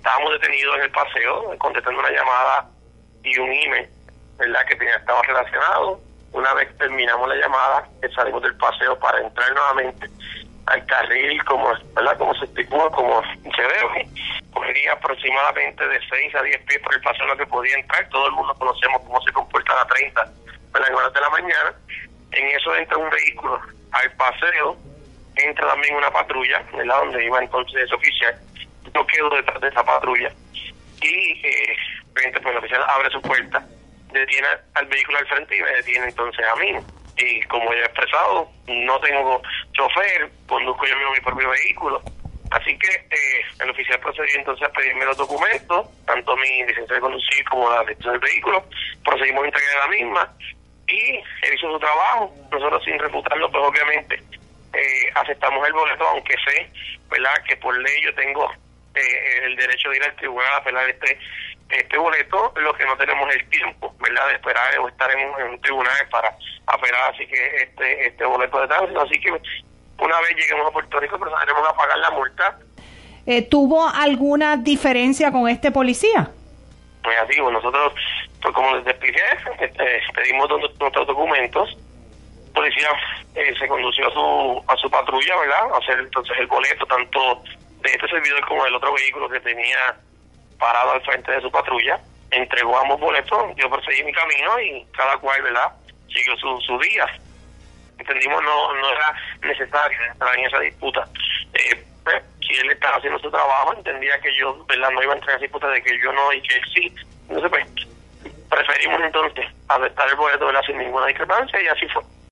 estábamos detenidos en el paseo, contestando una llamada y un email, ¿verdad?, que estaba relacionado. Una vez terminamos la llamada, salimos del paseo para entrar nuevamente al carril, ¿verdad?, como se estipula, como se debe. Cogería aproximadamente de 6 a 10 pies por el paseo en lo que podía entrar. Todo el mundo conocemos cómo se comporta la 30, ¿verdad?, en horas de la mañana. En eso entra un vehículo al paseo, entra también una patrulla, ¿verdad?, donde iba entonces ese oficial. Yo quedo detrás de esa patrulla y pues el oficial abre su puerta, detiene al vehículo al frente y me detiene entonces a mí. Y como ya he expresado, no tengo chofer, conduzco yo mismo mi propio vehículo. Así que el oficial procedió entonces a pedirme los documentos, tanto mi licencia de conducir como la licencia del vehículo. Procedimos a entregar la misma y él hizo su trabajo. Nosotros, sin refutarlo, pues obviamente aceptamos el boleto, aunque sé, ¿verdad?, que por ley yo tengo el derecho de ir al tribunal a apelar este boleto. Lo que no tenemos es el tiempo, ¿verdad?, de esperar o estar en un tribunal para apelar, así que este boleto de tránsito. Así que una vez lleguemos a Puerto Rico, procederemos a pagar la multa. ¿Tuvo alguna diferencia con este policía? Pues así, nosotros, pues como les expliqué, pedimos nuestros documentos. El policía se condució a su patrulla, ¿verdad?, a hacer entonces el boleto, tanto de este servidor como del otro vehículo que tenía parado al frente de su patrulla. Entregó ambos boletos, yo proseguí mi camino y cada cual, ¿verdad?, siguió su día. Entendimos no era necesario entrar en esa disputa. Pues, si él estaba haciendo su trabajo, entendía que yo, ¿verdad?, no iba a entrar en esa disputa de que yo no y que él sí. Entonces, pues, preferimos entonces aceptar el boleto, ¿verdad?, sin ninguna discrepancia, y así fue.